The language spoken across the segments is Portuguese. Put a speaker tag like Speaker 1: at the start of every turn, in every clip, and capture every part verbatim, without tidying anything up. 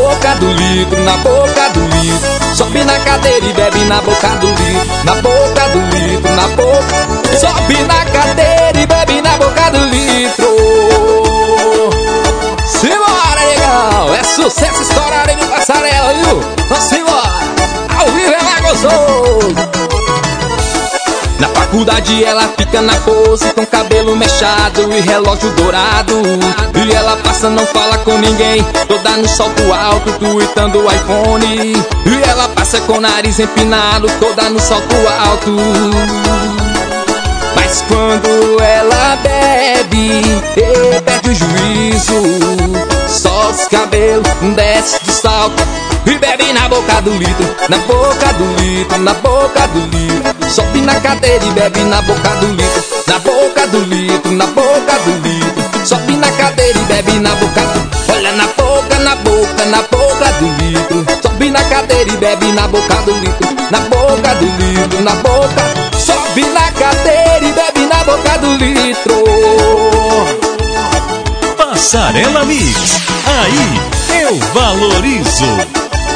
Speaker 1: boca do litro, na boca do litro. Sobe na cadeira e bebe na boca do litro, na boca do litro, na boca. Sobe na cadeira e bebe na boca do litro. Simbora, legal! É sucesso estourado de passarela, viu? Vamos embora! Ao vivo é mais gostoso! Na faculdade ela fica na pose, com cabelo mechado e relógio dourado. E ela passa, não fala com ninguém, toda no salto alto, tweetando o iPhone. E ela passa com o nariz empinado, toda no salto alto. Mas quando ela bebe, e perde o juízo, só os cabelos desce do salto e bebe na boca do litro, na boca do litro, na boca do litro. Sobe na cadeira e bebe na boca do litro, na boca do litro, na boca do litro. Sobe na cadeira e bebe na boca do... Olha na boca, na boca, na boca do litro. Sobe na cadeira e bebe na boca do litro, na boca do litro, na boca. Sobe na cadeira e bebe na boca do litro.
Speaker 2: Passarela Mix, aí eu valorizo.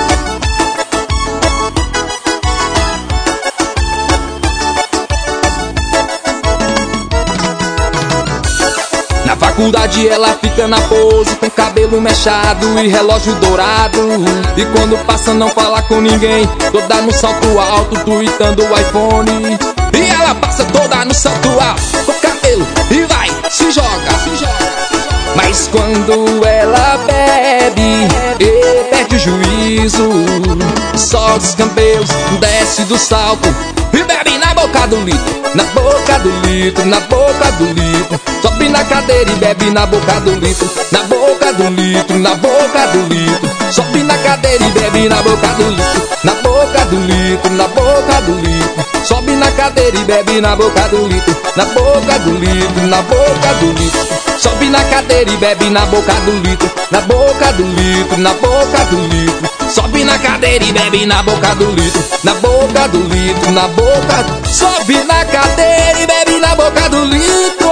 Speaker 1: Na faculdade ela fica na pose, com cabelo mechado e relógio dourado. E quando passa não fala com ninguém, toda no salto alto, tweetando o iPhone. E ela passa toda no salto alto, com cabelo e vai, se joga, se joga. Mas quando ela bebe, e perde o juízo, só os cabelos desce do salto e bebe na boca do litro, na boca do litro, na boca do litro. Sobe na cadeira e bebe na boca do litro, na boca do litro, na boca do litro. Sobe na cadeira e bebe na boca do litro, na boca do litro, na boca do litro. Sobe na cadeira e bebe na boca do litro, na boca do litro, na boca do litro. Sobe na cadeira e bebe na boca do litro, na boca do litro, na boca do litro. Sobe na cadeira e bebe na boca do litro, na boca do litro, na boca. Sobe na cadeira e bebe na boca do litro.